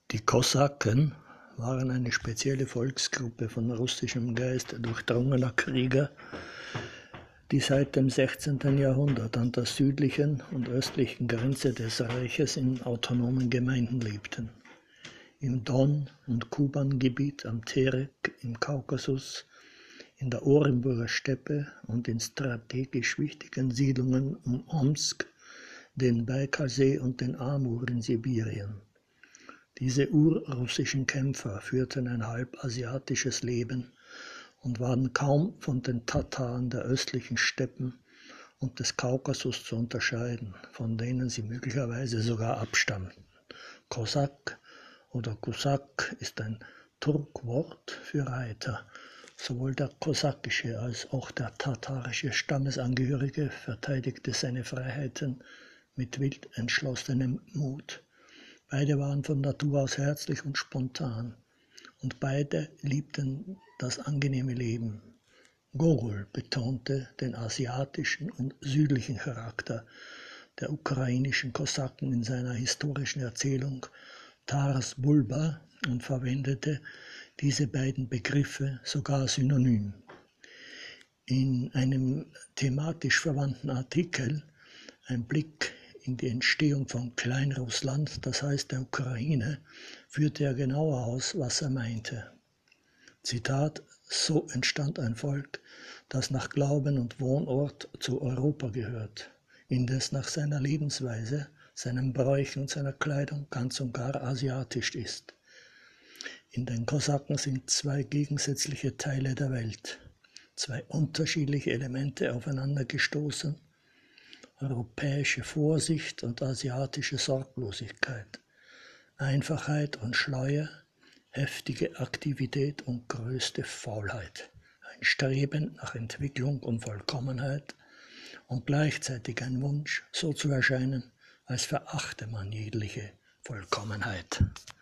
Die Kosaken waren eine spezielle Volksgruppe von russischem Geist durchdrungener Krieger, die seit dem 16. Jahrhundert an der südlichen und östlichen Grenze des Reiches in autonomen Gemeinden lebten. Im Don- und Kuban-Gebiet am Terek im Kaukasus, in der Orenburger Steppe und in strategisch wichtigen Siedlungen um Omsk, den Baikalsee und den Amur in Sibirien. Diese urrussischen Kämpfer führten ein halb asiatisches Leben und waren kaum von den Tataren der östlichen Steppen und des Kaukasus zu unterscheiden, von denen sie möglicherweise sogar abstammten. Kosak oder Kosak ist ein Turkwort für Reiter. Sowohl der kosakische als auch der tatarische Stammesangehörige verteidigte seine Freiheiten mit wild entschlossenem Mut. Beide waren von Natur aus herzlich und spontan, und beide liebten das angenehme Leben. Gogol betonte den asiatischen und südlichen Charakter der ukrainischen Kosaken in seiner historischen Erzählung Taras Bulba und verwendete diese beiden Begriffe sogar synonym. In einem thematisch verwandten Artikel, ein Blick in die Entstehung von Kleinrussland, das heißt der Ukraine, führte er genauer aus, was er meinte. Zitat: So entstand ein Volk, das nach Glauben und Wohnort zu Europa gehört, indes nach seiner Lebensweise, seinen Bräuchen und seiner Kleidung ganz und gar asiatisch ist. In den Kosaken sind zwei gegensätzliche Teile der Welt, zwei unterschiedliche Elemente aufeinander gestoßen: europäische Vorsicht und asiatische Sorglosigkeit, Einfachheit und Schleue, heftige Aktivität und größte Faulheit, ein Streben nach Entwicklung und Vollkommenheit und gleichzeitig ein Wunsch, so zu erscheinen, als verachte man jegliche Vollkommenheit.